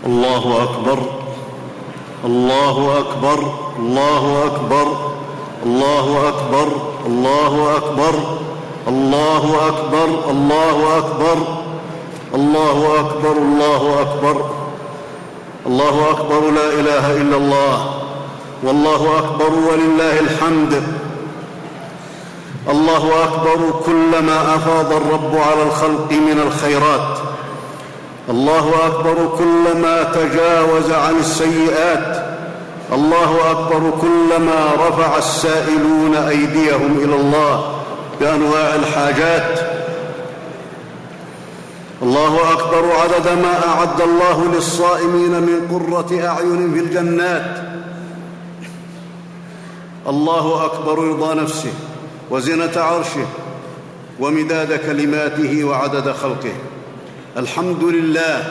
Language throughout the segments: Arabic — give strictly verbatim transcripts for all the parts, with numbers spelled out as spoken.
الله أكبر الله أكبر الله أكبر الله أكبر الله أكبر الله أكبر الله أكبر الله أكبر الله أكبر الله أكبر لا إله إلا الله والله أكبر ولله الحمد. الله أكبر كلما أفاض الرب على الخلق من الخيرات. الله أكبر كلما تجاوز عن السيئات. الله أكبر كلما رفع السائلون أيديهم إلى الله بأنواع الحاجات. الله أكبر عدد ما أعد الله للصائمين من قرة أعين في الجنات. الله أكبر رضا نفسه وزنة عرشه ومداد كلماته وعدد خلقه. الحمد لله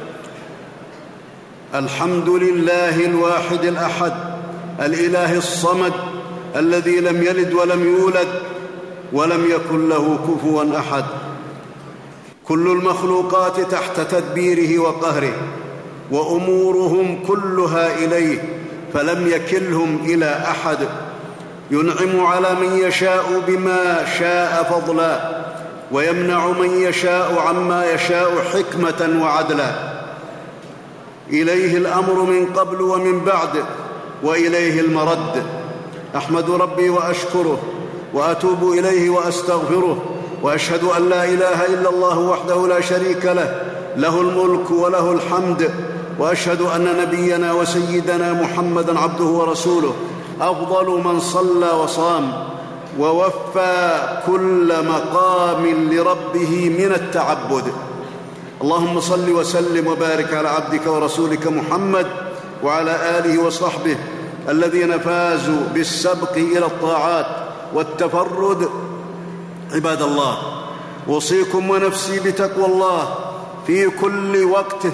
الحمد لله الواحد الأحد الإله الصمد الذي لم يلد ولم يولد ولم يكن له كفوا أحد. كل المخلوقات تحت تدبيره وقهره وأمورهم كلها إليه فلم يكلهم إلى أحد. ينعم على من يشاء بما شاء فضلا ويمنع من يشاء عما يشاء حكمة وعدلا. إليه الأمر من قبل ومن بعد وإليه المرد. أحمد ربي وأشكره وأتوب إليه وأستغفره وأشهد أن لا إله إلا الله وحده لا شريك له له الملك وله الحمد. وأشهد أن نبينا وسيدنا محمدًا عبده ورسوله أفضل من صلى وصام ووفى كل مقام لربه من التعبد. اللهم صل وسلم وبارك على عبدك ورسولك محمد وعلى آله وصحبه الذين فازوا بالسبق إلى الطاعات والتفرد. عباد الله، أوصيكم ونفسي بتقوى الله في كل وقت.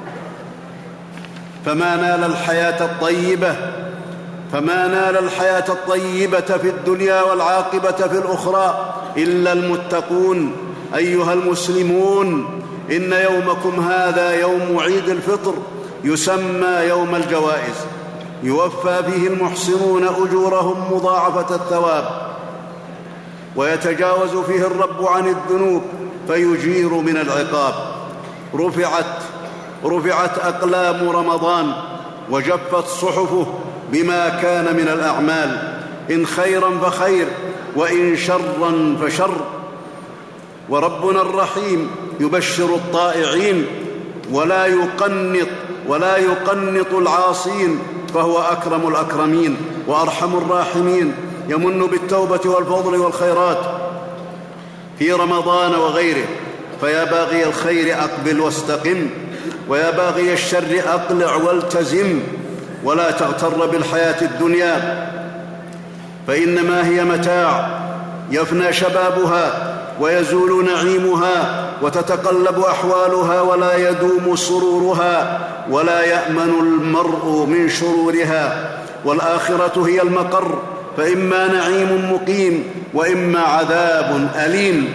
فما نال الحياة الطيبة فما نال الحياة الطيبة في الدنيا والعاقبة في الأخرى إلا المتقون. أيها المسلمون، إن يومكم هذا يوم عيد الفطر يسمى يوم الجوائز، يوفى فيه المحسنون أجورهم مضاعفة الثواب، ويتجاوز فيه الرب عن الذنوب فيجير من العقاب. رفعت رفعت أقلام رمضان وجفت صحفه بما كان من الأعمال، إن خيرا فخير وإن شرا فشر. وربنا الرحيم يبشر الطائعين ولا يقنط ولا يقنط العاصين، فهو أكرم الأكرمين وأرحم الراحمين، يمن بالتوبة والفضل والخيرات في رمضان وغيره. فيا باغي الخير أقبل واستقم، ويا باغي الشر أقلع والتزم، ولا تغتر بالحياة الدنيا فإنما هي متاع يفنى شبابها ويزول نعيمها وتتقلب أحوالها ولا يدوم سرورها ولا يأمن المرء من شرورها. والآخرة هي المقر، فإما نعيم مقيم وإما عذاب أليم.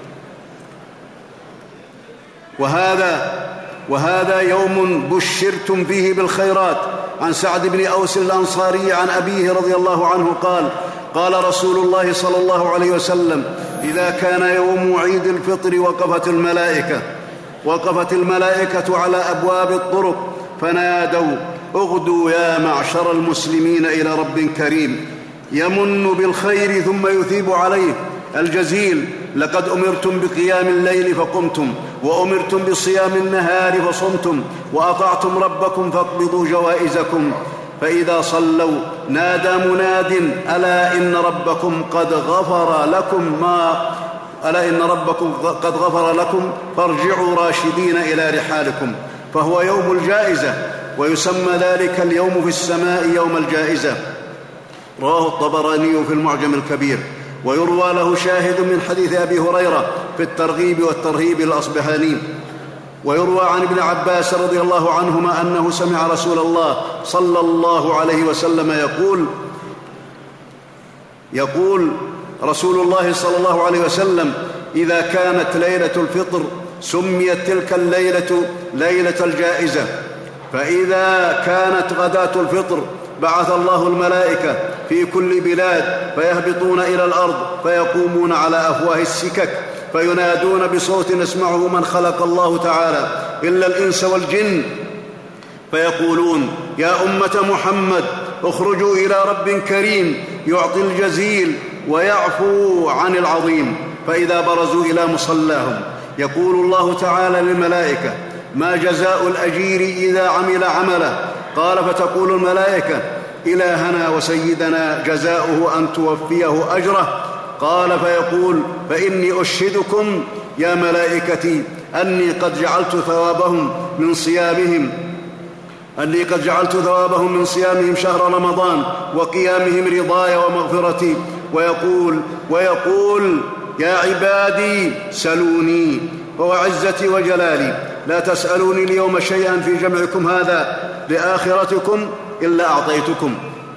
وهذا وهذا يوم بشرتم فيه بالخيرات. عن سعد بن أوس الأنصاري عن أبيه رضي الله عنه قال: قال رسول الله صلى الله عليه وسلم: إذا كان يوم عيد الفطر وقفت الملائكة وقفت الملائكة على أبواب الطرق فنادوا: اغدوا يا معشر المسلمين إلى رب كريم يمن بالخير ثم يثيب عليه الجزيل. لقد أمرتم بقيام الليل فقمتم، وأمرتم بصيام النهار فصمتم، وأطعتم ربكم فاقبضوا جوائزكم. فإذا صلوا نادى مناد: ألا إن ربكم قد غفر لكم ما ألا إن ربكم قد غفر لكم فارجعوا راشدين إلى رحالكم. فهو يوم الجائزة، ويسمى ذلك اليوم في السماء يوم الجائزة. رواه الطبراني في المعجم الكبير، ويروى له شاهد من حديث أبي هريرة في الترغيب والترهيب الأصبهاني. ويروى عن ابن عباس رضي الله عنهما أنه سمع رسول الله صلى الله عليه وسلم يقول يقول رسول الله صلى الله عليه وسلم: إذا كانت ليلة الفطر سميت تلك الليلة ليلة الجائزة. فإذا كانت غداة الفطر بعث الله الملائكة في كل بلاد فيهبطون إلى الأرض فيقومون على أفواه السكك فينادون بصوت يسمعه من خلق الله تعالى إلا الإنس والجن، فيقولون: يا أمة محمد اخرجوا إلى رب كريم يعطي الجزيل ويعفو عن العظيم. فإذا برزوا إلى مصلاهم يقول الله تعالى للملائكة: ما جزاء الأجير إذا عمل عمله؟ قال: فتقول الملائكة: إلهنا وسيدنا جزاؤه أن توفيه أجره. قال فيقول: فإني أشهدكم يا ملائكتي أني قد جعلت ثوابهم من صيامهم أني قد جعلت ثوابهم من صيامهم شهر رمضان وقيامهم رضاي ومغفرتي. ويقول ويقول يا عبادي سلوني، وعزتي وجلالي لا تسألوني اليوم شيئا في جمعكم هذا لآخرتكم إلا أعطيتكم،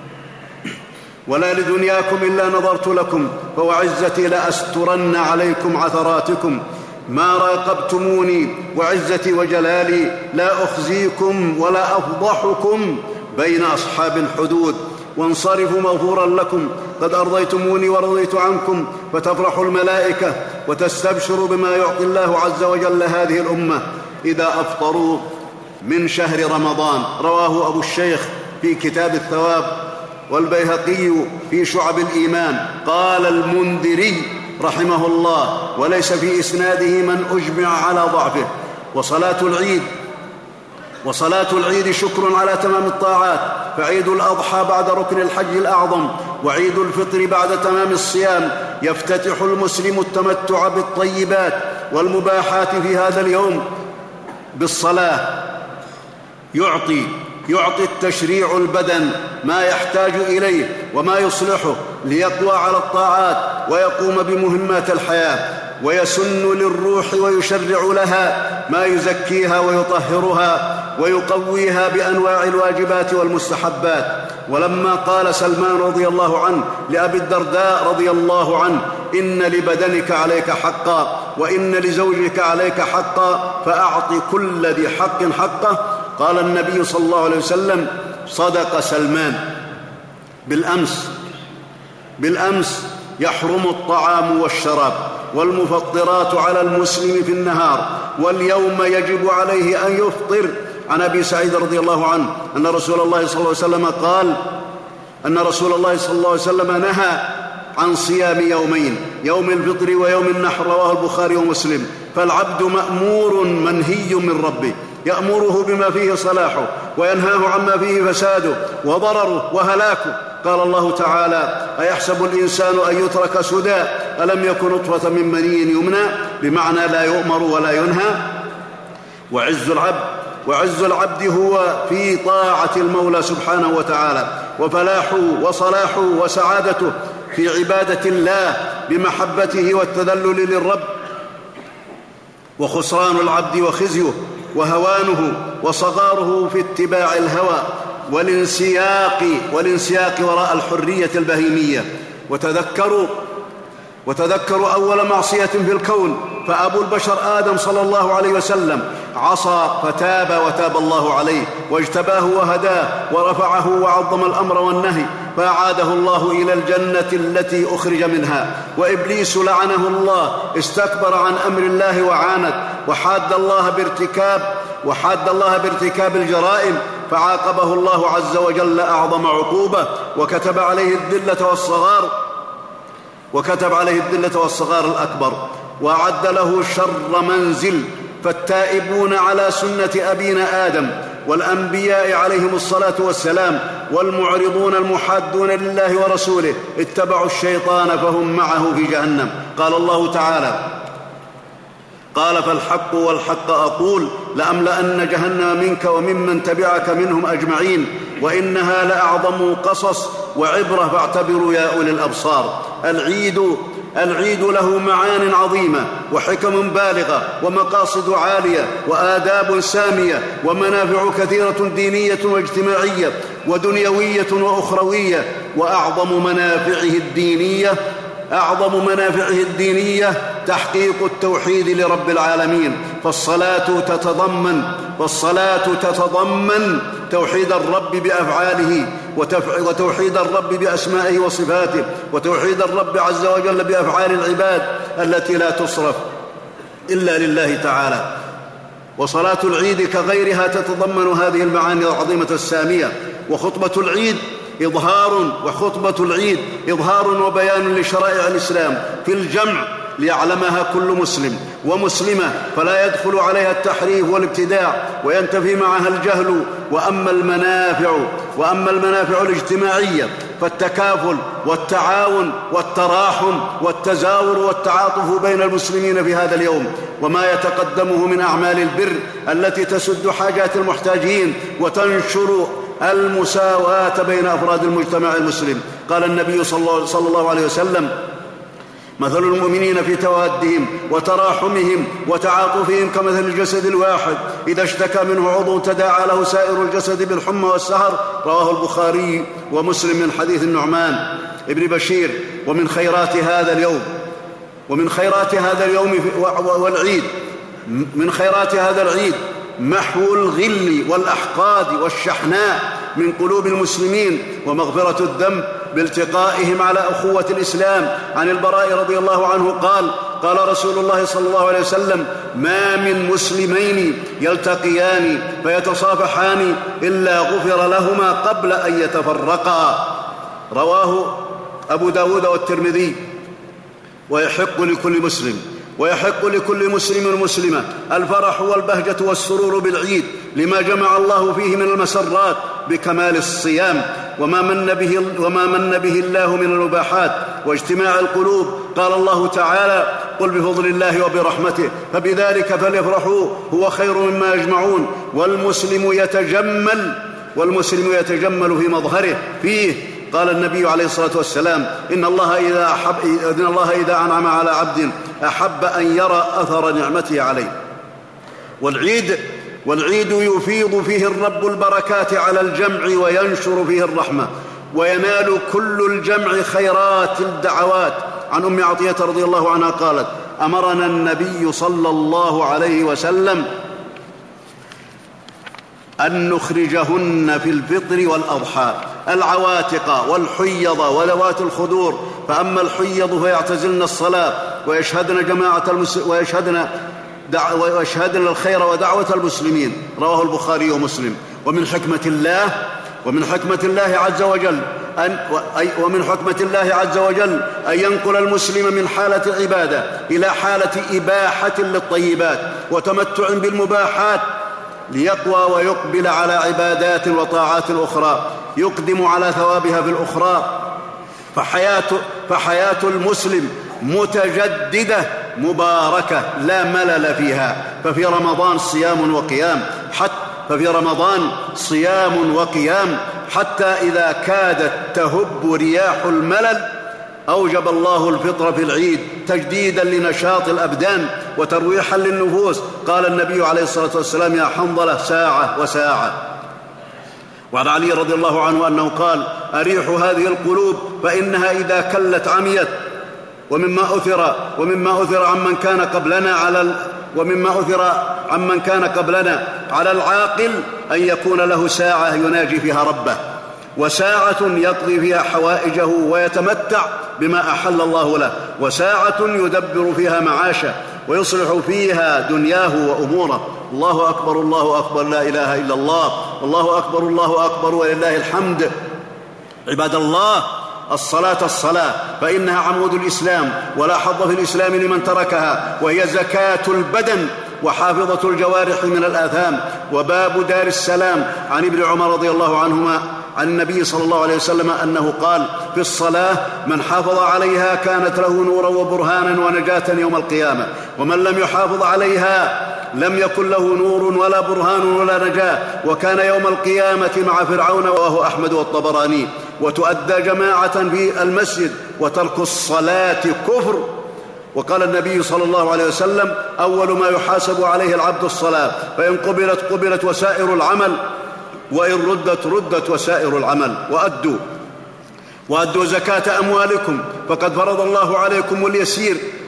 ولا لدنياكم إلا نظرت لكم، فوعزتي لأسترن عليكم عثراتكم ما راقبتموني، وعزتي وجلالي لا أخزيكم ولا أفضحكم بين أصحاب الحدود. وانصرفوا مغفورا لكم، قد أرضيتموني ورضيت عنكم. فتفرح الملائكة وتستبشر بما يعطي الله عز وجل هذه الأمة إذا أفطروا من شهر رمضان. رواه أبو الشيخ في كتاب الثواب، والبيهقي في شعب الإيمان. قال المنذري رحمه الله: وليس في إسناده من أجمع على ضعفه. وصلاة العيد وصلاة العيد شكر على تمام الطاعات، فعيد الأضحى بعد ركن الحج الأعظم، وعيد الفطر بعد تمام الصيام. يفتتح المسلم التمتع بالطيبات والمباحات في هذا اليوم بالصلاة. يعطي يعطي التشريع البدن ما يحتاج إليه وما يصلحه ليقوى على الطاعات ويقوم بمهمات الحياة، ويسن للروح ويشرع لها ما يزكيها ويطهرها ويقويها بأنواع الواجبات والمستحبات. ولما قال سلمان رضي الله عنه لأبي الدرداء رضي الله عنه: إن لبدنك عليك حقا وإن لزوجك عليك حقا فأعط كل ذي حق حقه، قال النبي صلى الله عليه وسلم: صدق سلمان. بالأمس بالأمس يحرم الطعام والشراب والمفطرات على المسلم في النهار، واليوم يجب عليه أن يفطر. عن أبي سعيد رضي الله عنه أن رسول الله صلى الله عليه وسلم قال أن رسول الله صلى الله عليه وسلم نهى عن صيام يومين، يوم الفطر ويوم النحر، رواه البخاري ومسلم. فالعبد مأمور منهي من ربه، يأمره بما فيه صلاحه وينهاه عما فيه فساده وضرره وهلاكه. قال الله تعالى: أيحسب الإنسان أن يترك سدى ألم يكن نطفة من مني يمنى، بمعنى لا يؤمر ولا ينهى. وعز العبد وعز العبد هو في طاعة المولى سبحانه وتعالى، وفلاحه وصلاحه وسعادته في عبادة الله بمحبته والتذلل للرب، وخسران العبد وخزيه وهوانه وصغاره في اتباع الهوى والانسياق والانسياق وراء الحرية البهيمية. وتذكروا وتذكروا أول معصية في الكون، فأبو البشر آدم صلى الله عليه وسلم عصى فتاب وتاب الله عليه واجتباه وهداه ورفعه وعظم الأمر والنهي، فأعاده الله إلى الجنة التي أخرج منها. وإبليس لعنه الله استكبر عن أمر الله وعاند وحاد الله بارتكاب وحاد الله بارتكاب الجرائم، فعاقبه الله عز وجل أعظم عقوبة، وكتب عليه الذلة والصغار وكتب عليه الذلة والصغار الأكبر، وأعد له شر منزل. فالتائبون على سنة أبينا آدم والأنبياء عليهم الصلاة والسلام والمعرضون المحادون لله ورسوله اتبعوا الشيطان فهم معه في جهنم. قال الله تعالى: قال فالحق والحق أقول لأملأن جهنم منك وممن تبعك منهم أجمعين، وإنها لأعظم قصص وعبرة فاعتبروا يا أولي الأبصار. العيد العيد له معان عظيمة وحكم بالغة ومقاصد عالية وآداب سامية ومنافع كثيرة دينية واجتماعية ودنيوية وأخروية. وأعظم منافعه الدينية أعظم منافعه الدينية تحقيق التوحيد لرب العالمين. فالصلاة تتضمن فالصلاة تتضمن توحيد الرب بأفعاله، وتوحيد الرب بأسمائه وصفاته، وتوحيد الرب عز وجل بأفعال العباد التي لا تصرف إلا لله تعالى. وصلاة العيد كغيرها تتضمن هذه المعاني العظيمة السامية. وخطبة العيد إظهار وخطبة العيد إظهار وبيان لشرائع الإسلام في الجمع ليعلمها كل مسلم ومسلمة، فلا يدخل عليها التحريف والابتداع وينتفي معها الجهل. وأما المنافع وأما المنافع الاجتماعية فالتكافل والتعاون والتراحم والتزاور والتعاطف بين المسلمين في هذا اليوم، وما يتقدمه من أعمال البر التي تسد حاجات المحتاجين وتنشر المساواة بين أفراد المجتمع المسلم. قال النبي صلى الله عليه وسلم: مثل المؤمنين في توادهم وتراحمهم وتعاطفهم كمثل الجسد الواحد إذا اشتكى منه عضو تداعى له سائر الجسد بالحمى والسهر. رواه البخاري ومسلم من حديث النعمان ابن بشير. ومن خيرات هذا اليوم ومن خيرات هذا اليوم والعيد من خيرات هذا العيد محو الغل والأحقاد والشحناء من قلوب المسلمين، ومغفرة الذنب بالتقائهم على أخوة الإسلام. عن البراء رضي الله عنه قال: قال رسول الله صلى الله عليه وسلم: ما من مسلمين يلتقيان فيتصافحان إلا غفر لهما قبل أن يتفرقا. رواه أبو داود والترمذي. ويحق لكل مسلم ويحق لكل مسلم ومسلمة الفرح والبهجة والسرور بالعيد لما جمع الله فيه من المسرات بكمال الصيام وما من به, وما من به الله من المباحات واجتماع القلوب. قال الله تعالى: قل بفضل الله وبرحمته فبذلك فليفرحوا هو خير مما يجمعون. والمسلم يتجمل والمسلم يتجمل في مظهره فيه. قال النبي عليه الصلاة والسلام: إن الله إذا, أحب إن الله إذا أنعم على عبد أحب أن يرى أثر نعمته عليه. والعيد والعيد يفيض فيه الرب البركات على الجمع وينشر فيه الرحمة، وينال كل الجمع خيرات الدعوات. عن أم عطية رضي الله عنها قالت: أمرنا النبي صلى الله عليه وسلم أن نخرجهن في الفطر والأضحى العواتق والحيض وذوات الخدور. فأما الحيض فيعتزلن الصلاة ويشهدن جماعة المس... ويشهدن دع... ويشهدن الخير ودعوة المسلمين. رواه البخاري ومسلم. ومن حكمة الله ومن حكمة الله عز وجل أن ومن حكمة الله عز وجل أن ينقل المسلم من حالة العبادة إلى حالة إباحة للطيبات وتمتع بالمباحات ليقوى ويقبل على عبادات وطاعات أخرى يقدم على ثوابها في الأخرى. فحياة, فحياة المسلم متجددة مباركة لا ملل فيها. ففي رمضان صيام وقيام حتى ففي رمضان صيام وقيام حتى إذا كادت تهب رياح الملل أوجب الله الفطر في العيد تجديدا لنشاط الأبدان وترويحا للنفوس. قال النبي عليه الصلاة والسلام: يا حنظلة ساعة وساعة. وعن علي رضي الله عنه أنه قال: أريح هذه القلوب فإنها إذا كلت عميت. ومما أثر ومما أثر عمن كان قبلنا على ومما أثر عمن كان قبلنا على العاقل أن يكون له ساعة يناجي فيها ربه، وساعة يقضي فيها حوائجه ويتمتع بما أحل الله له، وساعة يدبر فيها معاشه ويصلح فيها دنياه وأموره. الله أكبر الله أكبر لا إله إلا الله، الله أكبر الله أكبر ولله الحمد. عباد الله، الصلاة الصلاة فإنها عمود الإسلام ولا حظ في الإسلام لمن تركها، وهي زكاة البدن وحافظة الجوارح من الآثام وباب دار السلام. عن ابن عمر رضي الله عنهما عن النبي صلى الله عليه وسلم أنه قال: في الصلاة من حافظ عليها كانت له نورا وبرهانا ونجاة يوم القيامة، ومن لم يحافظ عليها لم يكن له نور ولا برهان ولا نجاة، وكان يوم القيامة مع فرعون. وهو أحمد والطبراني. وتؤدى جماعة في المسجد، وترك الصلاة كفر. وقال النبي صلى الله عليه وسلم: أول ما يحاسب عليه العبد الصلاة، فإن قبلت قبلت وسائر العمل، وإن ردت ردت وسائر العمل. وأدوا وأدوا زكاة أموالكم فقد فرض الله عليكم اليسير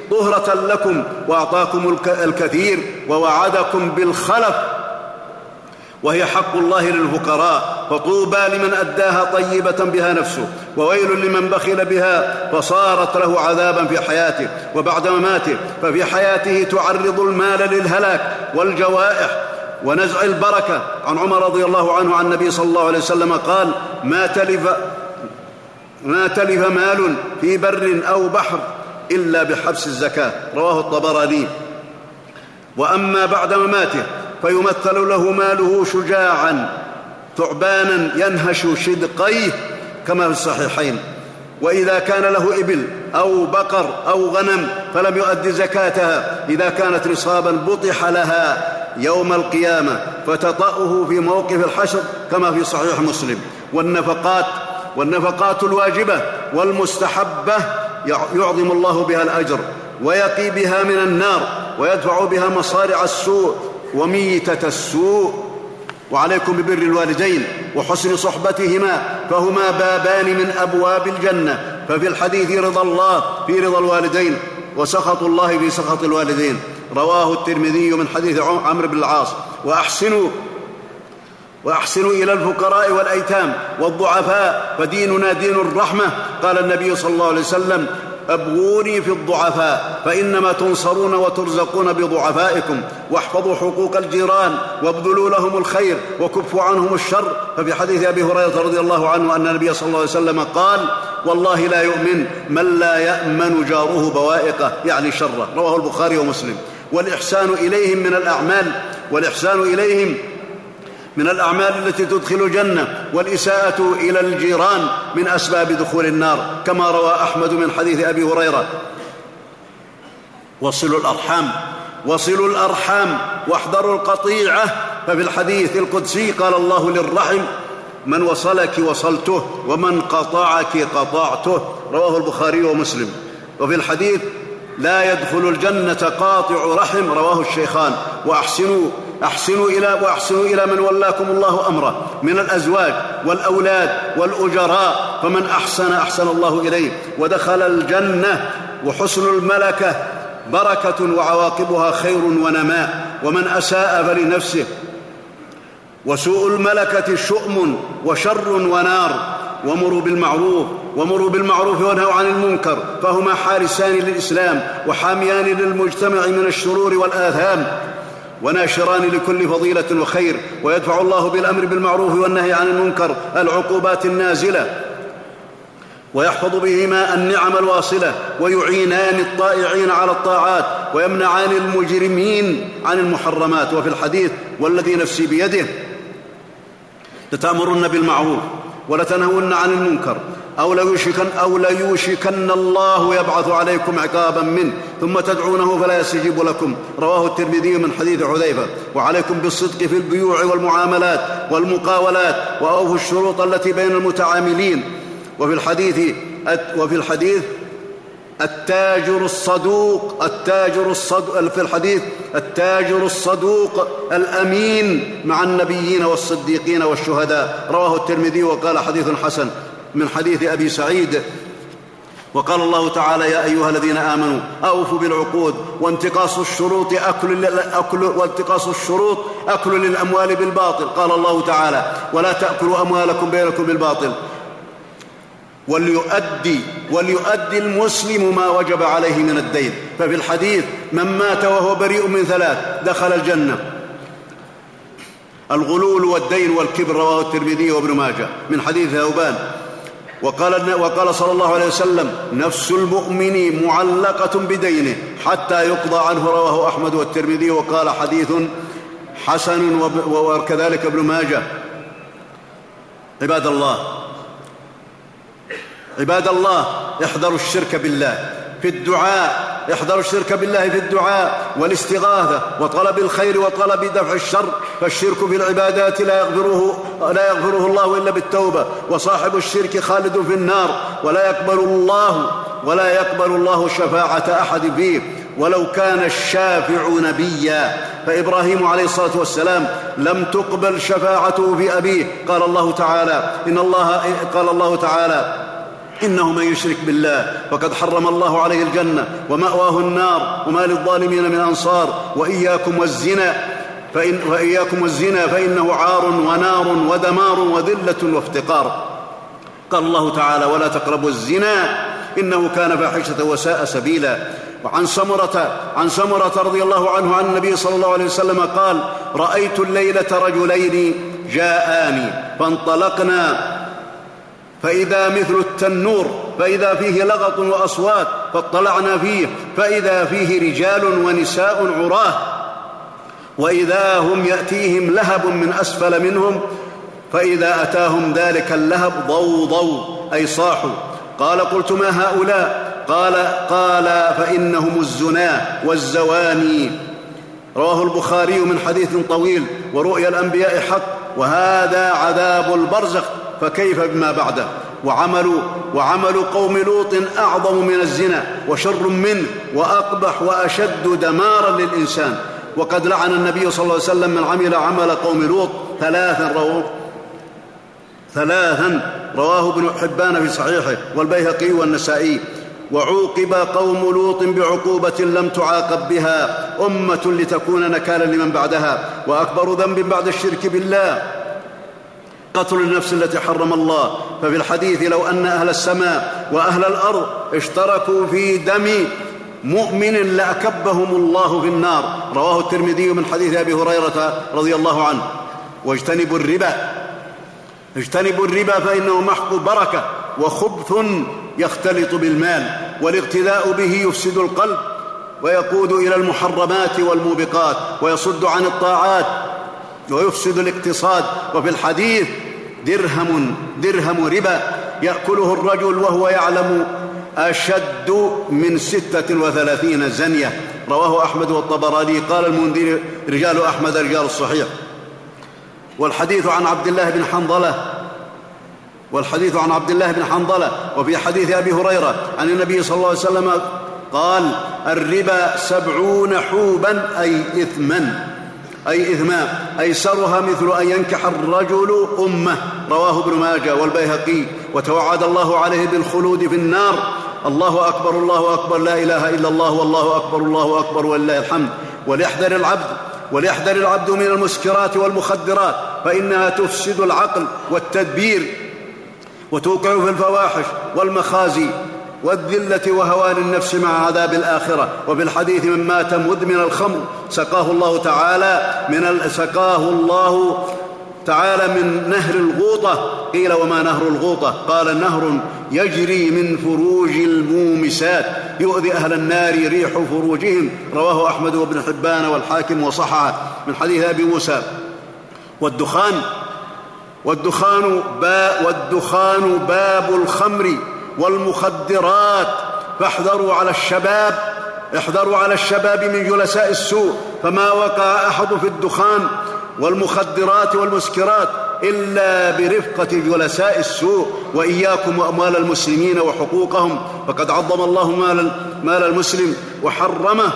طهرة لكم وأعطاكم الكثير ووعدكم بالخلف، وهي حق الله للفقراء، فطوبى لمن أداها طيبة بها نفسه، وويل لمن بخل بها فصارت له عذابا في حياته وبعد مماته. ففي حياته تعرض المال للهلاك والجوائح ونزع البركة. عن عمر رضي الله عنه عن النبي صلى الله عليه وسلم قال: ما تلف, ما تلف مال في بر أو بحر إلا بحبس الزكاة، رواه الطبراني. وأما بعد مماته فيمثل له ماله شجاعا ثعبانا ينهش شدقيه كما في الصحيحين. وإذا كان له إبل أو بقر أو غنم فلم يؤد زكاتها إذا كانت نصابا بطح لها يوم القيامة فتطأه في موقف الحشر كما في صحيح مسلم. والنفقات والنفقات الواجبة والمستحبة يعظم الله بها الأجر ويقي بها من النار ويدفع بها مصارع السوء وميتة السوء. وعليكم ببر الوالدين وحسن صحبتهما فهما بابان من أبواب الجنة. ففي الحديث رضا الله في رضا الوالدين وسخط الله في سخط الوالدين، رواه الترمذي من حديث عمرو بن العاص. وأحسنوا وأحسنوا إلى الفقراء والأيتام والضعفاء فديننا دين الرحمة. قال النبي صلى الله عليه وسلم: أبغوني في الضعفاء فإنما تنصرون وترزقون بضعفائكم، واحفظوا حقوق الجيران وابذلوا لهم الخير وكفوا عنهم الشر. ففي حديث أبي هريرة رضي الله عنه أن النبي صلى الله عليه وسلم قال: والله لا يؤمن من لا يأمن جاره بوائقه، يعني شره، رواه البخاري ومسلم. والإحسان إليهم من الأعمال والإحسان إليهم من الأعمال التي تدخل الجنة، والإساءة إلى الجيران من أسباب دخول النار كما روى أحمد من حديث أبي هريرة: وصلوا الأرحام وصلوا الأرحام واحذروا القطيعة. ففي الحديث القدسي قال الله للرحم: من وصلك وصلته ومن قطعك قطعته، رواه البخاري ومسلم. وفي الحديث: لا يدخل الجنة قاطع رحم، رواه الشيخان. وأحسنوا أحسنوا إلى وأحسنوا إلى من ولاكم الله أمره من الأزواج والأولاد والأجراء، فمن أحسن أحسن الله إليه ودخل الجنة. وحسن الملكة بركة وعواقبها خير ونماء، ومن أساء فلنفسه. وسوء الملكة شؤم وشر ونار. ومروا بالمعروف ومروا بالمعروف وانهوا عن المنكر، فهما حارسان للإسلام وحاميان للمجتمع من الشرور والآثام، وناشران لكل فضيلة وخير. ويدفع الله بالأمر بالمعروف والنهي عن المنكر العقوبات النازلة، ويحفظ بهما النعم الواصلة، ويعينان الطائعين على الطاعات، ويمنعان المجرمين عن المحرمات. وفي الحديث: والذي نفسي بيده لتأمرن بالمعروف ولتنهون عن المنكر أو ليوشكن, أو ليوشكن الله يبعث عليكم عقابا منه ثم تدعونه فلا يستجيب لكم، رواه الترمذي من حديث حذيفة. وعليكم بالصدق في البيوع والمعاملات والمقاولات، وأوفوا الشروط التي بين المتعاملين. وفي الحديث وفي الحديث التاجر الصدوق التاجر الصدوق في الحديث التاجر الصدوق الأمين مع النبيين والصديقين والشهداء، رواه الترمذي وقال حديث حسن من حديث أبي سعيد. وقال الله تعالى: يا أيها الذين آمنوا أوفوا بالعقود وانتقاص الشروط أكل, أكل, وانتقاص الشروط أكل للأموال بالباطل. قال الله تعالى: ولا تأكلوا أموالكم بينكم بالباطل. وليؤدي, وليؤدي المسلم ما وجب عليه من الدين. ففي الحديث: من مات وهو بريء من ثلاث دخل الجنة: الغلول والدين والكبر، رواه الترمذي وابن ماجه من حديث ثوبان. وقال, وقال صلى الله عليه وسلم: نفس المؤمن معلقة بدينه حتى يقضى عنه، رواه أحمد والترمذي وقال حديث حسن، وكذلك ابن ماجه. عباد الله عباد الله احذروا الشرك بالله في الدعاء احذروا الشرك بالله في الدعاء والاستغاثة وطلب الخير وطلب دفع الشر، فالشرك في العبادات لا يغفره, لا يغفره الله إلا بالتوبة، وصاحب الشرك خالد في النار، ولا يقبل الله ولا يقبل الله شفاعة أحد فيه ولو كان الشافع نبيا. فإبراهيم عليه الصلاة والسلام لم تقبل شفاعته في أبيه. قال الله تعالى إن الله قال الله تعالى إنه من يشرك بالله فقد حرم الله عليه الجنة ومأواه النار وما للظالمين من أنصار. وإياكم والزنا فإن وإياكم والزنا فإنه عار ونار ودمار وذلة وافتقار. قال الله تعالى: ولا تقربوا الزنا إنه كان فاحشة وساء سبيلا. وعن سمرة عن سمرة رضي الله عنه عن النبي صلى الله عليه وسلم قال: رأيت الليلة رجلين جاءاني فانطلقنا فإذا مثل التنور فإذا فيه لغط وأصوات، فاطلعنا فيه فإذا فيه رجال ونساء عراه، وإذا هم يأتيهم لهب من أسفل منهم، فإذا أتاهم ذلك اللهب ضوضوا أي صاحوا. قال: قلت: ما هؤلاء؟ قال قال فإنهم الزنا والزواني. رواه البخاري من حديث طويل. ورؤيا الأنبياء حق، وهذا عذاب البرزخ، فكيف بما بعده. وعمل, وعمل قوم لوط أعظم من الزنا وشر منه وأقبح وأشد دمارا للإنسان. وقد لعن النبي صلى الله عليه وسلم من عمل عمل قوم لوط ثلاثا رواه ثلاثا رواه ابن حبان في صحيحه والبيهقي والنسائي. وعوقب قوم لوط بعقوبة لم تعاقب بها أمة لتكون نكالا لمن بعدها. وأكبر ذنب بعد الشرك بالله قتل النفس التي حرم الله. ففي الحديث: لو أن أهل السماء وأهل الأرض اشتركوا في دم مؤمن لأكبهم الله في النار. رواه الترمذي من حديث أبي هريرة رضي الله عنه. واجتنبوا الربا اجتنبوا الربا فإنه محق بركة وخبث يختلط بالمال، والاقتداء به يفسد القلب ويقود إلى المحرمات والموبقات ويصد عن الطاعات ويفسد الاقتصاد. وفي الحديث: درهم درهم ربا يأكله الرجل وهو يعلم أشد من ستة وثلاثين زنية. رواه أحمد والطبراني. قال المنذري: رجال أحمد رجال الصحيح. والحديث عن عبد الله بن حنظلة والحديث عن عبد الله بن حنظلة وفي حديث أبي هريرة عن النبي صلى الله عليه وسلم قال: الربا سبعون حوبا أي إثما أي إثما أيسرها مثل أن ينكح الرجل أمه. رواه ابن ماجه والبيهقي. وتوعد الله عليه بالخلود في النار. الله أكبر الله أكبر لا إله إلا الله والله أكبر الله أكبر ولله الحمد. وليحذر العبد وليحذر العبد من المسكرات والمخدرات، فإنها تفسد العقل والتدبير وتوقع في الفواحش والمخازي والذلة وهوان النفس مع عذاب الآخرة. وفي الحديث: من مات مدمن الخمر سقاه الله تعالى من سقاه الله تعالى من نهر الغوطة. قيل: وما نهر الغوطة؟ قال: نهر يجري من فروج المومسات يؤذي أهل النار ريح فروجهم. رواه أحمد وابن حبان والحاكم وصححه من حديث أبي موسى. والدخان والدخان باب, والدخان باب الخمر والمخدرات. فاحذروا على الشباب احذروا على الشباب من جلساء السوء، فما وقع أحد في الدخان والمخدرات والمسكرات إلا برفقة جلساء السوء. وإياكم وأموال المسلمين وحقوقهم، فقد عظم الله مال, مال المسلم وحرمه.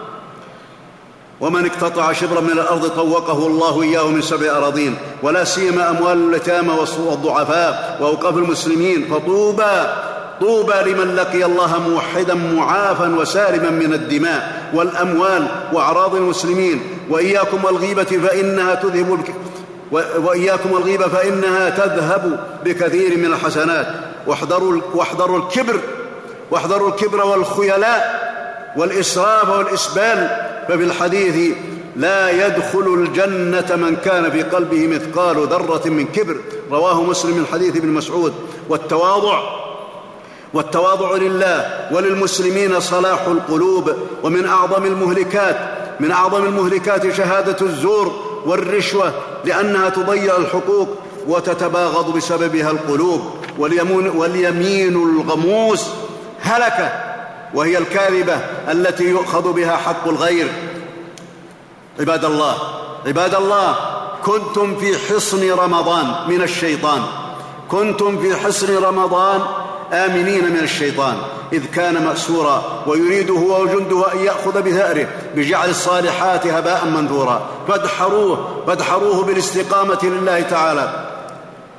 ومن اقتطع شبرا من الأرض طوقه الله إياه من سبع أراضين. ولا سيما أموال اليتامى والضعفاء وأوقاف المسلمين. فطوبى طوبى لمن لقي الله موحدا معافا وسالما من الدماء والأموال وأعراض المسلمين. وإياكم والغيبة فإنها تذهب وإياكم والغيبة فإنها تذهب بكثير من الحسنات. واحذروا واحذروا الكبر واحذروا الكبر والخيلاء والإسراف والإسبال. ففي الحديث: لا يدخل الجنة من كان في قلبه مثقال ذرة من كبر. رواه مسلم من حديث ابن مسعود. والتواضع والتواضع لله وللمسلمين صلاح القلوب. ومن أعظم المهلكات من أعظم المهلكات شهادة الزور والرشوة، لأنها تضيع الحقوق وتتباغض بسببها القلوب. واليمين الغموس هلكة، وهي الكاذبة التي يؤخذ بها حق الغير. عباد الله عباد الله كنتم في حصن رمضان من الشيطان كنتم في حصن رمضان آمنين من الشيطان، إذ كان مأسورا ويريد هو وجنده أن يأخذ بثأره بجعل الصالحات هباء منثورا. فادحروه فادحروه بالاستقامة لله تعالى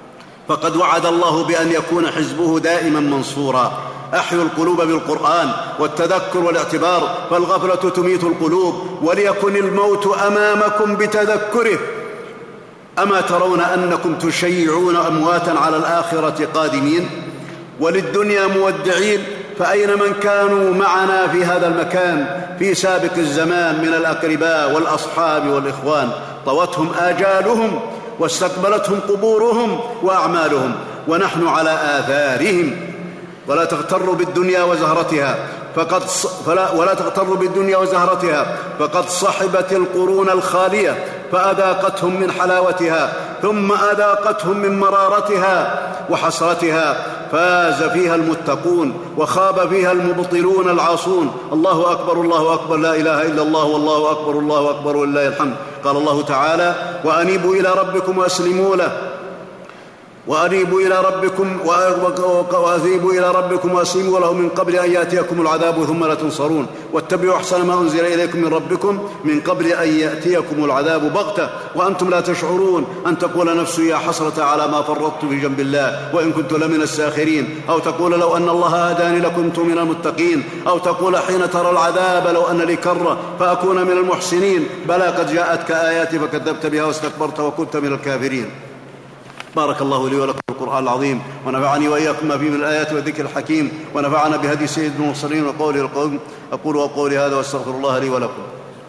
فقد وعد الله بأن يكون حزبه دائما منصورا. أحيوا القلوب بالقرآن والتذكر والاعتبار، فالغفلة تميت القلوب، وليكن الموت أمامكم بتذكره. أما ترون أنكم تشيعون أمواتا على الآخرة قادمين وللدنيا مودعين؟ فأين من كانوا معنا في هذا المكان في سابق الزمان من الأقرباء والأصحاب والإخوان؟ طوتهم آجالهم واستقبلتهم قبورهم وأعمالهم، ونحن على آثارهم. ولا تغتروا بالدنيا وزهرتها فقد فلا ولا تغتروا بالدنيا وزهرتها فقد صحبت القرون الخالية فأذاقتهم من حلاوتها ثم أذاقتهم من مرارتها وحسرتها. فاز فيها المتقون وخاب فيها المبطلون العاصون. الله أكبر الله أكبر، لا إله إلا الله، والله أكبر الله أكبر ولله الحمد. قال الله تعالى: وأنيبوا إلى ربكم وأسلموا له وأنيبوا إلى ربكم وأذيبوا إلى ربكم وأسلموا له من قبل أن يأتيكم العذاب ثم لا تنصرون، واتبعوا أحسن ما أنزل إليكم من ربكم من قبل أن يأتيكم العذاب بغتة وأنتم لا تشعرون، أن تقول نفس يا حسرة على ما فرطت في جنب الله وإن كنت لمن الساخرين، أو تقول لو أن الله هداني لكنت من المتقين، أو تقول حين ترى العذاب لو أن لي كرة فأكون من المحسنين. بلى قد جاءتك آياتي فكذبت بها واستكبرت وكنت من الكافرين. بارك الله لي ولكم في القرآن العظيم، ونفعني وإياكم ما فيه من الآيات والذكر الحكيم، ونفعنا بهدي سيد المرسلين وقوله القوم. أقول وقولي هذا واستغفر الله لي ولكم.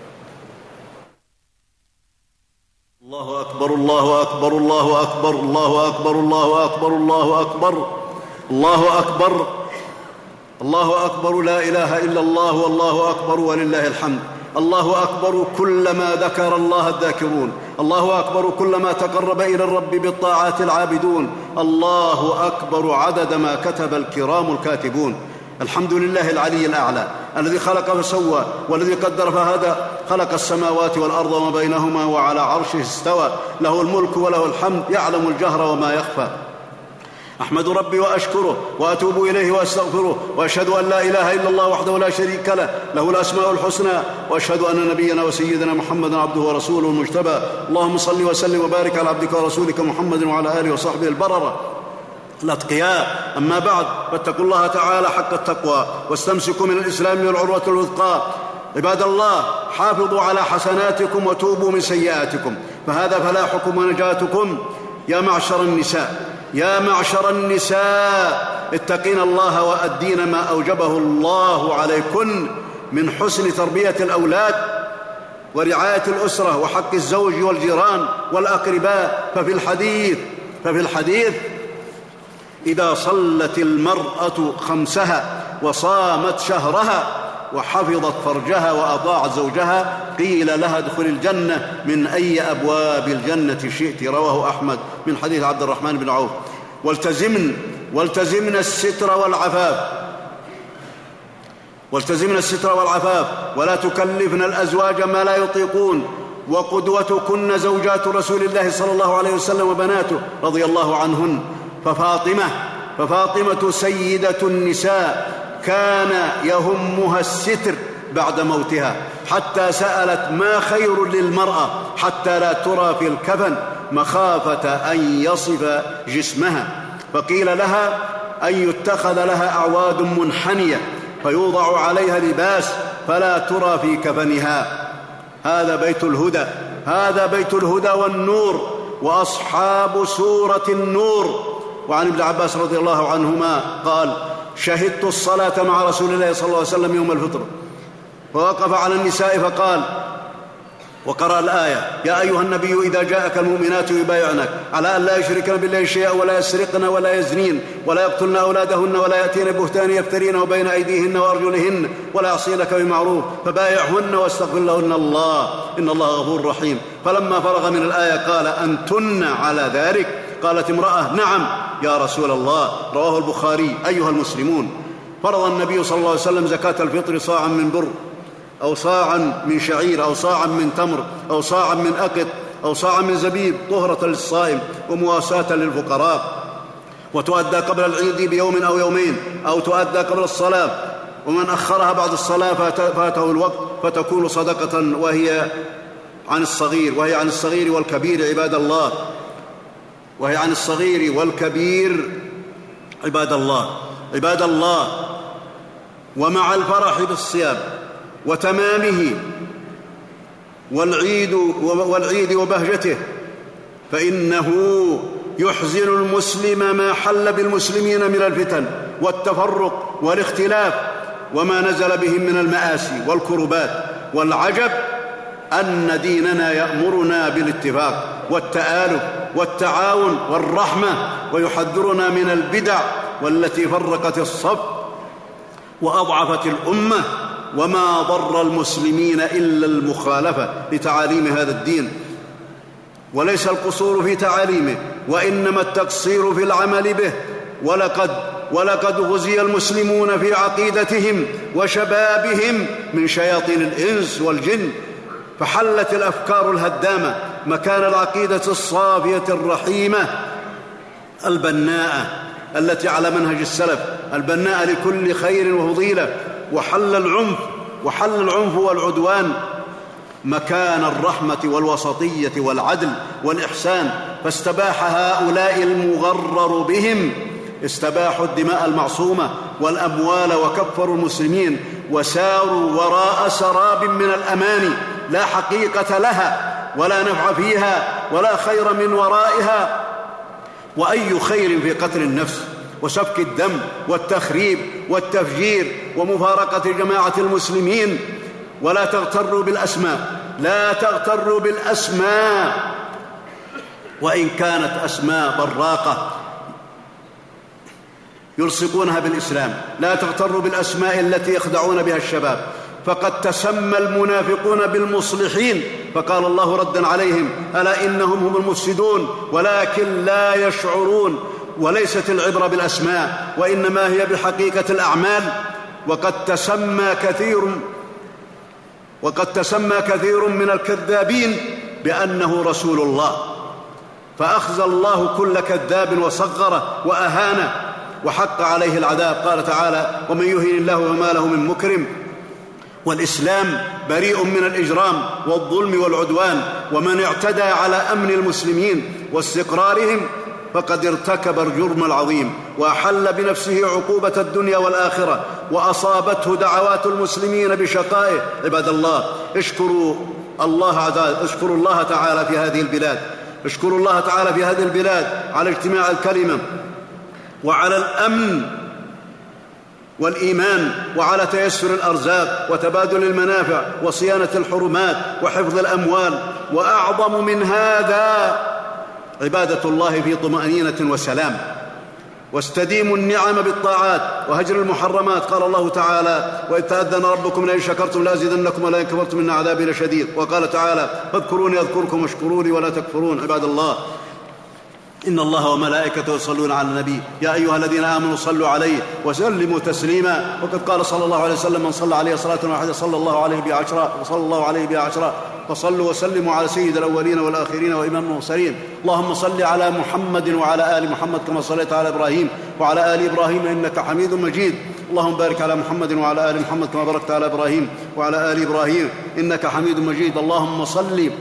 الله أكبر الله أكبر الله أكبر الله أكبر الله أكبر الله أكبر الله أكبر الله أكبر، لا إله إلا الله والله أكبر ولله الحمد. الله أكبر كلما ذكر الله الذاكرون، الله أكبر كلما تقرب إلى الرب بالطاعات العابدون، الله أكبر عدد ما كتب الكرام الكاتبون. الحمد لله العلي الأعلى الذي خلق فسوى والذي قدر فهدى، خلق السماوات والأرض وما بينهما وعلى عرشه استوى، له الملك وله الحمد، يعلم الجهر وما يخفى. أحمد ربي وأشكره وأتوب إليه وأستغفره، وأشهد أن لا إله إلا الله وحده لا شريك له، له الأسماء الحسنى، وأشهد أن نبينا وسيدنا محمدا عبده ورسوله المجتبى. اللهم صل وسلم وبارك على عبدك ورسولك محمد وعلى آله وصحبه البررة الأتقياء. أما بعد، فاتقوا الله تعالى حق التقوى واستمسكوا من الإسلام من العروة الوثقى. عباد الله، حافظوا على حسناتكم وتوبوا من سيئاتكم، فهذا فلاحكم ونجاتكم. يا معشر النساء يا معشر النساء اتقين الله وأدين ما أوجبه الله عليكن من حسن تربية الأولاد ورعاية الأسرة وحق الزوج والجيران والأقرباء. ففي الحديث ففي الحديث إذا صلت المرأة خمسها وصامت شهرها وحفظت فرجها وأطاعت زوجها قيل لها ادخل الجنة من أي أبواب الجنة شئت. رواه أحمد من حديث عبد الرحمن بن عوف. والتزمن والتزمن الستر والعفاف والتزمن الستر والعفاف ولا تكلفن الأزواج ما لا يطيقون. وقدوتكن زوجات رسول الله صلى الله عليه وسلم وبناته رضي الله عنهن. ففاطمة ففاطمة سيدة النساء كان يهمها الستر بعد موتها، حتى سألت ما خير للمرأة حتى لا ترى في الكفن مخافة أن يصف جسمها، فقيل لها أن يتخذ لها أعواد منحنية فيوضع عليها لباس فلا ترى في كفنها. هذا بيت الهدى هذا بيت الهدى والنور وأصحاب سورة النور. وعن ابن عباس رضي الله عنهما قال: شهدت الصلاة مع رسول الله صلى الله عليه وسلم يوم الفطر، فوقف على النساء فقال وقرأ الآية: يا أيها النبي إذا جاءك المؤمنات يبايعنك على أن لا يشركن بالله شيئا ولا يسرقن ولا يزنين ولا يقتلن أولادهن ولا يأتين بهتان يفترينه بين أيديهن وأرجلهن ولا يعصينك بمعروف فبايعهن واستغفر لهن الله إن الله غفور رحيم. فلما فرغ من الآية قال: أنتن على ذلك؟ قالت امرأة: نعم يا رسول الله. رواه البخاري. أيها المسلمون، فرض النبي صلى الله عليه وسلم زكاة الفطر صاعا من بر أو صاعا من شعير أو صاعا من تمر أو صاعا من أقط أو صاعا من زبيب طهرة للصائم ومواساة للفقراء، وتؤدى قبل العيد بيوم أو يومين أو تؤدى قبل الصلاة، ومن أخرها بعد الصلاة فاته الوقت فتكون صدقة وهي عن الصغير وهي عن الصغير والكبير. عباد الله، وهي عن الصغير والكبير. عباد الله عباد الله ومع الفرح بالصيام وتمامه والعيد والعيد وبهجته، فإنه يحزن المسلم ما حل بالمسلمين من الفتن والتفرق والاختلاف وما نزل بهم من المآسي والكربات. والعجب أن ديننا يأمرنا بالاتفاق والتآلف والتعاون والرحمة، ويحذرنا من البدع والتي فرقت الصف وأضعفت الأمة، وما ضر المسلمين إلا المخالفة لتعاليم هذا الدين. وليس القصور في تعاليمه، وإنما التقصير في العمل به. ولقد ولقد غزي المسلمون في عقيدتهم وشبابهم من شياطين الإنس والجن، فحلت الأفكار الهدامة مكان العقيدة الصافية الرحيمة البناءة التي على منهج السلف، البناءة لكل خير وفضيلة. وحل العنف وحل العنف والعدوان مكان الرحمة والوسطية والعدل والإحسان، فاستباح هؤلاء المغرر بهم استباحوا الدماء المعصومة والأموال وكفروا المسلمين، وساروا وراء سراب من الأماني لا حقيقة لها ولا نفع فيها ولا خير من ورائها. وأي خير في قتل النفس وسفك الدم والتخريب والتفجير ومفارقة جماعة المسلمين. ولا تغتروا بالأسماء لا تغتروا بالأسماء وإن كانت أسماء براقة يلصقونها بالإسلام، لا تغتروا بالأسماء التي يخدعون بها الشباب، فقد تسمى المنافقون بالمصلحين، فقال الله ردا عليهم: ألا إنهم هم المفسدون ولكن لا يشعرون. وليست العبرة بالأسماء، وإنما هي بحقيقة الأعمال. وقد تسمى كثير وقد تسمى كثير من الكذابين بأنه رسول الله، فأخزى الله كل كذاب وصغره وأهانه وحق عليه العذاب. قال تعالى: ومن يهن الله وما له من مكرم. والإسلام بريء من الإجرام والظلم والعدوان، ومن اعتدى على أمن المسلمين واستقرارهم فقد ارتكب الجرم العظيم، وأحل بنفسه عقوبة الدنيا والآخرة، وأصابته دعوات المسلمين بشقائه. عباد الله، اشكروا الله اشكروا الله تعالى في هذه البلاد اشكروا الله تعالى في هذه البلاد على اجتماع الكلمة وعلى الأمن والإيمان وعلى تيسر الأرزاق وتبادل المنافع وصيانة الحرمات وحفظ الأموال. وأعظم من هذا عبادة الله في طمأنينة وسلام، واستديموا النعم بالطاعات وهجر المحرمات. قال الله تعالى: وإذ تأذن ربكم لئن شكرتم لأزيدنكم ولئن كفرتم إن عذابي لشديد. وقال تعالى: فاذكروني أذكركم واشكروا لي ولا تكفرون. عباد الله، إن الله وملائكته يصلون على النبي يا أيها الذين آمنوا صلوا عليه وسلموا تسليما. وقد قال صلى الله عليه وسلم: من صلى عليه صلاة واحدة صلى الله عليه بها عشرا وصلى الله عليه بها عشرا. فصلوا وسلموا على سيد الأولين والآخرين وإمام المرسلين. اللهم صل على محمد وعلى آل محمد كما صليت على إبراهيم وعلى آل إبراهيم إنك حميد مجيد. اللهم بارك على محمد وعلى آل محمد كما باركت على إبراهيم وعلى آل إبراهيم إنك حميد مجيد. اللهم صل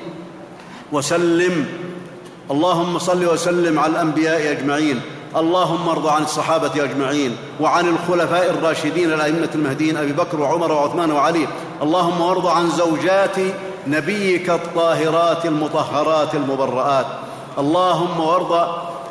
وسلم اللهم صل وسلم على الأنبياء أجمعين. اللهم ارض عن الصحابة أجمعين وعن الخلفاء الراشدين الأئمة المهديين أبي بكر وعمر وعثمان وعلي. اللهم وارض عن زوجات نبيك الطاهرات المطهرات المبرآت. اللهم وارض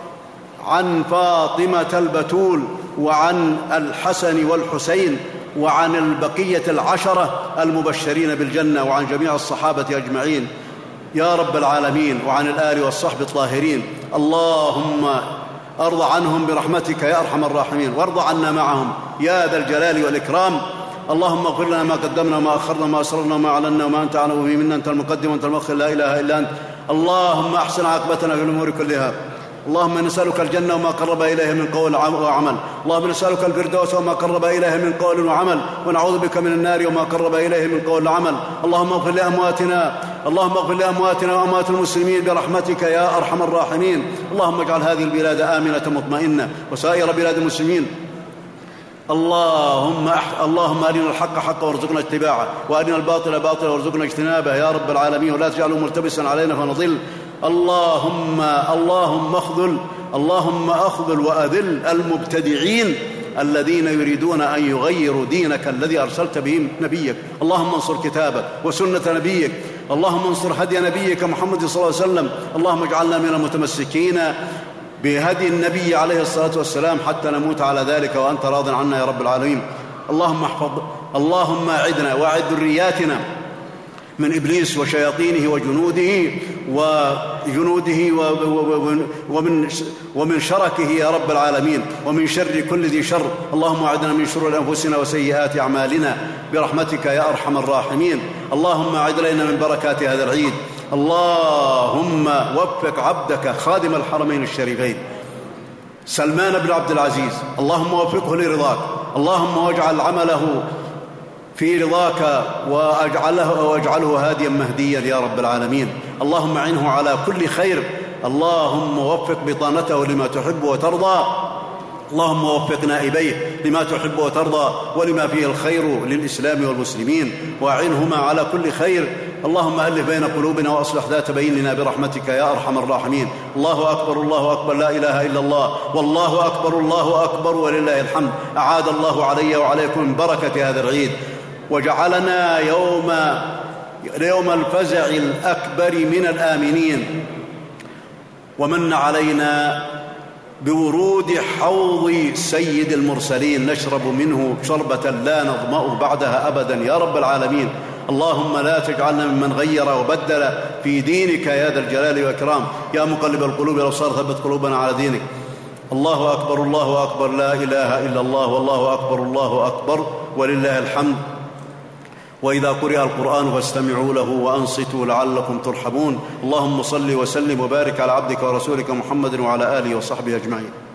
عن فاطمة البتول وعن الحسن والحسين وعن البقية العشرة المبشرين بالجنة وعن جميع الصحابة أجمعين يا رب العالمين، وعن الآل والصحب الطاهرين. اللهم أرض عنهم برحمتك يا أرحم الراحمين، وارض عنا معهم يا ذا الجلال والإكرام. اللهم اغفر لنا ما قدمنا وما أخرنا وما أسررنا وما أعلنا وما أنت أعلم به منا، أنت المقدم وأنت المؤخر لا إله إلا أنت. اللهم أحسن عاقبتنا في الأمور كلها. اللهم نسألك الجنة وما قرب إليها من قول وعمل. اللهم نسألك الفردوس وما قرب إليها من قول وعمل، ونعوذ بك من النار وما قرب إليها من قول وعمل. اللهم اغفر لأمواتنا اللهم اغفر لأمواتنا وأموات المسلمين برحمتك يا أرحم الراحمين. اللهم اجعل هذه البلاد آمنة مطمئنة وسائر بلاد المسلمين. اللهم أح... اللهم أرنا الحق حقا وارزقنا اتباعه، وأرنا الباطل باطلا وارزقنا اجتنابه يا رب العالمين، ولا تجعله ملتبسا علينا فنضل. اللهم اللهم اخذل اللهم اخذل وأذل المبتدعين الذين يريدون أن يغيروا دينك الذي أرسلت به نبيك. اللهم انصر كتابك وسنة نبيك، اللهم انصر هدي نبيك محمد صلى الله عليه وسلم. اللهم اجعلنا من المتمسكين بهدي النبي عليه الصلاة والسلام حتى نموت على ذلك وأنت راض عنا يا رب العالمين. اللهم احفظ اللهم أعدنا وأعد ذرياتنا من إبليس وشياطينه وجنوده وجنوده ومن ومن شركه يا رب العالمين، ومن شر كل ذي شر. اللهم أعدنا من شرور أنفسنا وسيئات أعمالنا برحمتك يا أرحم الراحمين. اللهم أعد لنا من بركات هذا العيد. اللهم وفق عبدك خادم الحرمين الشريفين سلمان بن عبد العزيز، اللهم وفقه لرضاك، اللهم واجعل عمله في رضاك واجعله, واجعله هاديا مهديا يا رب العالمين. اللهم اعنه على كل خير، اللهم وفق بطانته لما تحب وترضى، اللهم وفق نائبيه لما تحب وترضى ولما فيه الخير للإسلام والمسلمين، وأعنهما على كل خير. اللهم ألف بين قلوبنا وأصلح ذات بيننا برحمتك يا أرحم الراحمين. الله أكبر الله أكبر، لا إله إلا الله، والله أكبر الله أكبر ولله الحمد. أعاد الله علي وعليكم من بركة هذا العيد، وجعلنا يوم يوم الفزع الأكبر من الآمنين، ومن علينا بورود حوض سيد المرسلين نشرب منه شربة لا نظمأ بعدها أبدا يا رب العالمين. اللهم لا تجعلنا ممن غير وبدل في دينك يا ذا الجلال والإكرام. يا مقلب القلوب والأبصار ثبت قلوبنا على دينك. الله أكبر الله أكبر، لا إله إلا الله، والله أكبر الله أكبر ولله الحمد. وإذا قرئ القرآن فاستمعوا له وأنصتوا لعلكم ترحمون. اللهم صل وسلم وبارك على عبدك ورسولك محمد وعلى آله وصحبه أجمعين.